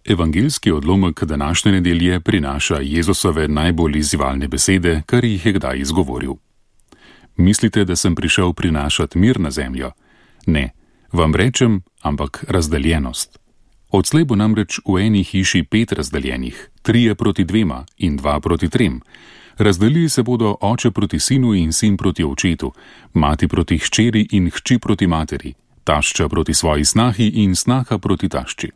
Evangeljski odlomek današnje nedelje prinaša Jezusove najbolj izzivalne besede, kar jih je kdaj izgovoril. Mislite, da sem prišel prinašati mir na zemljo? Ne, vam rečem, ampak razdeljenost. Odslej bo namreč v eni hiši 5 razdeljenih, 3 proti 2 in 2 proti 3. Razdelili se bodo oče proti sinu in sin proti očetu, mati proti hčeri in hči proti materi, tašča proti svoji snahi in snaha proti tašči.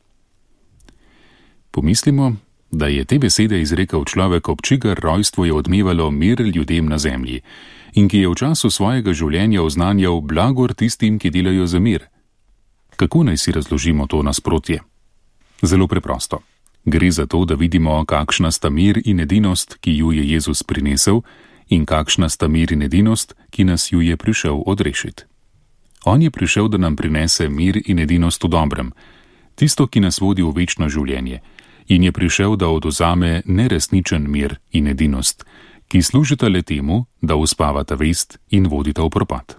Pomislimo, da je te besede izrekel človek, ob čigar rojstvo je odmevalo mir ljudem na zemlji in ki je v času svojega življenja oznanjal blagor tistim, ki delajo za mir. Kako naj si razložimo to nasprotje? Zelo preprosto. Gre za to, da vidimo, kakšna sta mir in edinost, ki ju je Jezus prinesel, in kakšna sta mir in edinost, ki nas ju je prišel odrešiti. On je prišel, da nam prinese mir in edinost v dobrem, tisto, ki nas vodi v večno življenje, in je prišel, da odvzame neresničen mir in edinost, ki služita le temu, da uspavata vest in vodita v propad.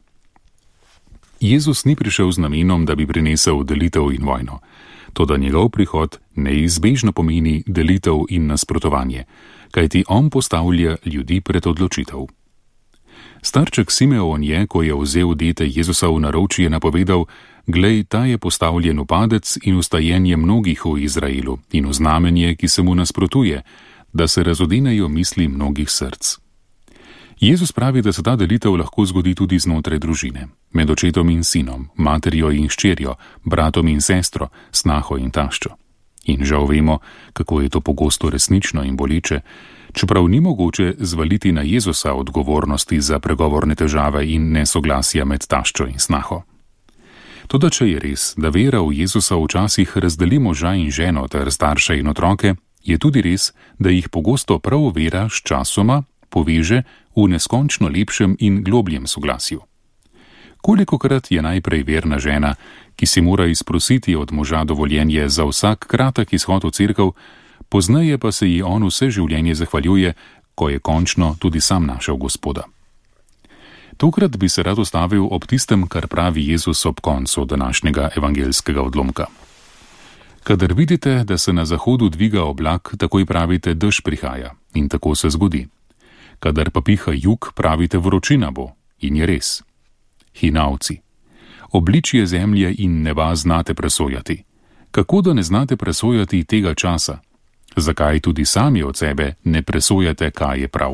Jezus ni prišel z namenom, da bi prinesel delitev in vojno, toda njegov prihod neizbežno pomeni delitev in nasprotovanje, kajti on postavlja ljudi pred odločitev. Starček Simeon je, ko je vzel dete Jezusa v naročje, napovedal: "Glej, ta je postavljen v padec in ustajenje mnogih v Izraelu in v znamenje, ki se mu nasprotuje, da se razodenejo misli mnogih src." Jezus pravi, da se ta delitev lahko zgodi tudi znotraj družine, med očetom in sinom, materjo in hčerjo, bratom in sestro, snaho in taščo. In žal vemo, kako je to pogosto resnično in boleče, čeprav ni mogoče zvaliti na Jezusa odgovornosti za pregovorne težave in nesoglasja med taščo in snaho. Toda če je res, da vera v Jezusa včasih razdeli moža in ženo ter starše in otroke, je tudi res, da jih pogosto prav vera s časoma poveže v neskončno lepšem in globljem soglasju. Kolikokrat je najprej verna žena, ki si mora izprositi od moža dovoljenje za vsak kratek izhod v cerkev, pozneje pa se ji on vse življenje zahvaljuje, ko je končno tudi sam našel Gospoda. Tokrat bi se rad ustavil ob tistem, kar pravi Jezus ob koncu današnjega evangeljskega odlomka. Kadar vidite, da se na zahodu dviga oblak, takoj pravite, dež prihaja, in tako se zgodi. Kadar pa piha jug, pravite, vročina bo, in je res. Hinavci. Obličje zemlje in neba znate presojati. Kako da ne znate presojati tega časa? Zakaj tudi sami od sebe ne presojate, kaj je prav?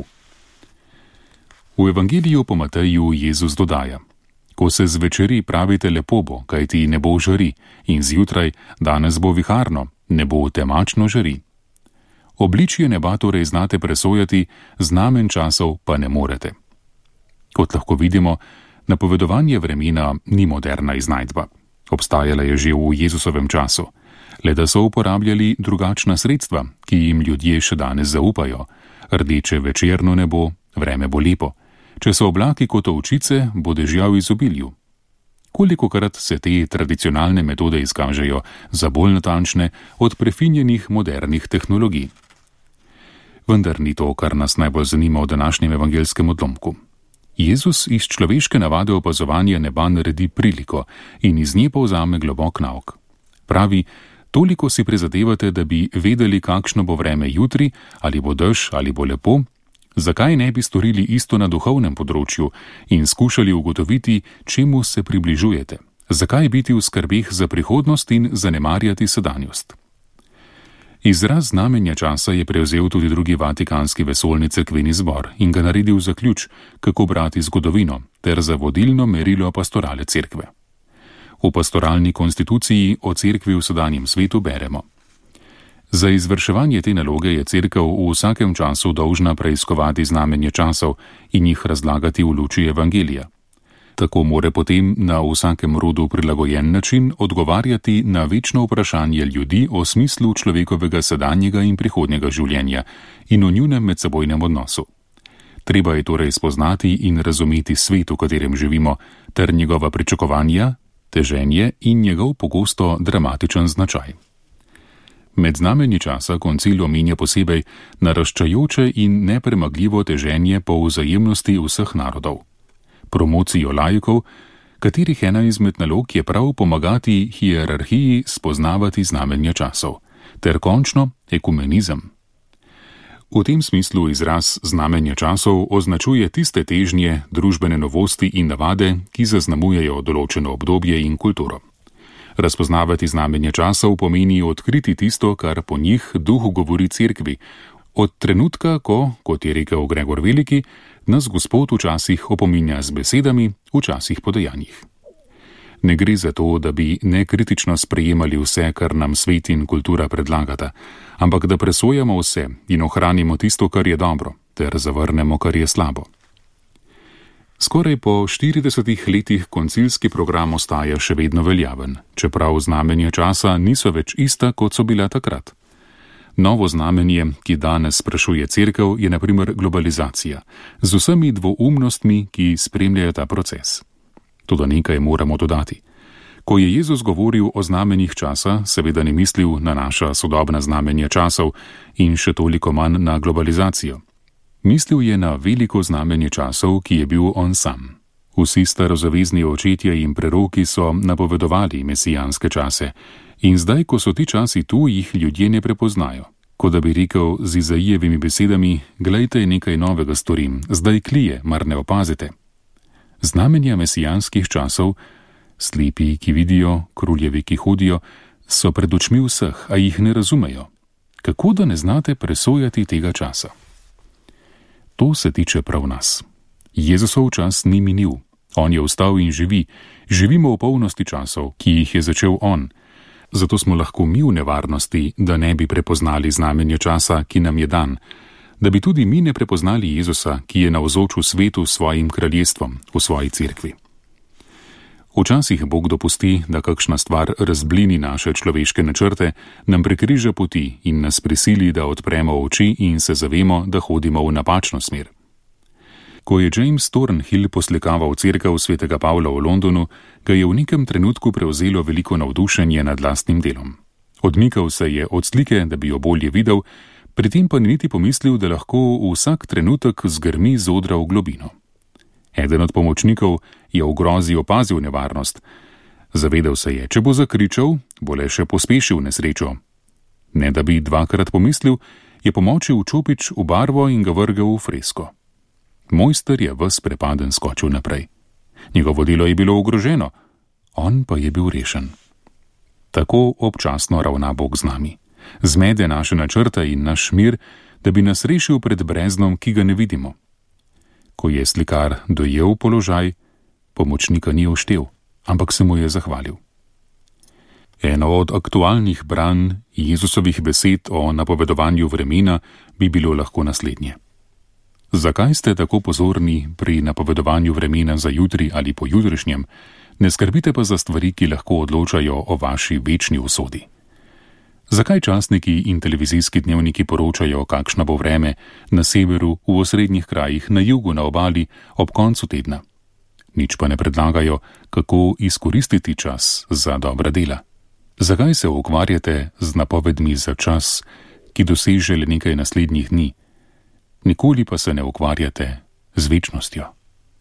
V Evangeliju po Mateju Jezus dodaja: "Ko se zvečeri, pravite, lepo bo, kajti nebo žari, in zjutraj, danes bo viharno, nebo temačno žari." Obličje neba torej znate presojati, znamen časov pa ne morete. Kot lahko vidimo, napovedovanje vremena ni moderna iznajdba. Obstajala je že v Jezusovem času, le da so uporabljali drugačna sredstva, ki jim ljudje še danes zaupajo. Rdeče večerno nebo, vreme bo lepo. Če so oblaki kot ovčice, bo dežja v izobilju. Kolikokrat se te tradicionalne metode izkažejo za bolj natančne od prefinjenih modernih tehnologij. Vendar ni to, kar nas najbolj zanima v današnjem evangeljskem odlomku. Jezus iz človeške navade opazovanja neba naredi priliko in iz nje povzame globok nauk. Pravi: "Toliko si prizadevate, da bi vedeli, kakšno bo vreme jutri, ali bo dež, ali bo lepo. Zakaj ne bi storili isto na duhovnem področju in skušali ugotoviti, čemu se približujete? Zakaj biti v skrbeh za prihodnost in zanemarjati sedanjost?" Izraz znamenja časa je prevzel tudi drugi vatikanski vesoljni cerkveni zbor in ga naredil za ključ, kako brati zgodovino, ter za vodilno merilo pastorale cerkve. V pastoralni konstituciji o cerkvi v sedanjem svetu beremo: "Za izvrševanje te naloge je cerkev v vsakem času dolžna preiskovati znamenje časov in jih razlagati v luči evangelija. Tako more potem na vsakem rodu prilagojen način odgovarjati na večno vprašanje ljudi o smislu človekovega sedanjega in prihodnjega življenja in o njunem medsebojnem odnosu. Treba je torej spoznati in razumeti svet, v katerem živimo, ter njegova pričakovanja, teženje in njegov pogosto dramatičen značaj." Med znamenji časa koncil omenja posebej naraščajoče in nepremagljivo teženje po vzajemnosti vseh narodov. Promocijo laikov, katerih ena izmed nalog je prav pomagati hierarhiji spoznavati znamenja časov, ter končno ekumenizem. V tem smislu izraz znamenja časov označuje tiste težnje, družbene novosti in navade, ki zaznamujejo določeno obdobje in kulturo. Razpoznavati znamenja časov pomeni odkriti tisto, kar po njih duh govori cerkvi, od trenutka, ko, kot je rekel Gregor Veliki, nas Gospod včasih opominja z besedami, včasih po dejanjih. Ne gre za to, da bi nekritično sprejemali vse, kar nam svet in kultura predlagata, ampak da presojamo vse in ohranimo tisto, kar je dobro, ter zavrnemo, kar je slabo. Skoraj po 40 letih koncilski program ostaja še vedno veljaven, čeprav znamenja časa niso več ista, kot so bila takrat. Novo znamenje, ki danes sprašuje cerkev, je na primer globalizacija, z vsemi dvoumnostmi, ki spremljajo ta proces. Toda nekaj moramo dodati. Ko je Jezus govoril o znamenjih časa, seveda ni mislil na naša sodobna znamenja časov in še toliko manj na globalizacijo. Mislil je na veliko znamenje časov, ki je bil on sam. Vsi starozavezni očetje in preroki so napovedovali mesijanske čase in zdaj, ko so ti časi tu, jih ljudje ne prepoznajo. Kot da bi rekel z Izajijevimi besedami: glejte, nekaj novega storim, zdaj klije, mar ne opazite. Znamenja mesijanskih časov, slepi, ki vidijo, kruljevi, ki hodijo, so pred očmi vseh, a jih ne razumejo. Kako da ne znate presojati tega časa? To se tiče prav nas. Jezusov čas ni minil. On je vstal in živi. Živimo v polnosti časov, ki jih je začel on. Zato smo lahko mi v nevarnosti, da ne bi prepoznali znamenje časa, ki nam je dan. Da bi tudi mi ne prepoznali Jezusa, ki je navzoč v svetu s svojim kraljestvom, v svoji cerkvi. Včasih Bog dopusti, da kakšna stvar razblini naše človeške načrte, nam prekriža poti in nas prisili, da odpremo oči in se zavemo, da hodimo v napačno smer. Ko je James Thornhill poslikaval cerkev svetega Pavla v Londonu, ga je v nekem trenutku prevzelo veliko navdušenje nad lastnim delom. Odmikal se je od slike, da bi jo bolje videl, pri tem pa ni niti pomislil, da lahko vsak trenutek zgrmi z odra v globino. Eden od pomočnikov je v grozi opazil nevarnost. Zavedel se je, če bo zakričal, bo le še pospešil nesrečo. Ne da bi dvakrat pomislil, je pomočil čopič v barvo in ga vrgel v fresko. Mojster je ves prepaden skočil naprej. Njegovo delo je bilo ogroženo, on pa je bil rešen. Tako občasno ravna Bog z nami. Zmede naše načrte in naš mir, da bi nas rešil pred breznom, ki ga ne vidimo. Ko je slikar dojel položaj, pomočnika ni oštel, ampak se mu je zahvalil. Eno od aktualnih branj Jezusovih besed o napovedovanju vremena bi bilo lahko naslednje. Zakaj ste tako pozorni pri napovedovanju vremena za jutri ali pojutrišnjem, ne skrbite pa za stvari, ki lahko odločajo o vaši večni usodi? Zakaj časniki in televizijski dnevniki poročajo, kakšno bo vreme na severu, v osrednjih krajih, na jugu, na obali, ob koncu tedna? Nič pa ne predlagajo, kako izkoristiti čas za dobra dela. Zakaj se ukvarjate z napovedmi za čas, ki doseže le nekaj naslednjih dni? Nikoli pa se ne ukvarjate z večnostjo.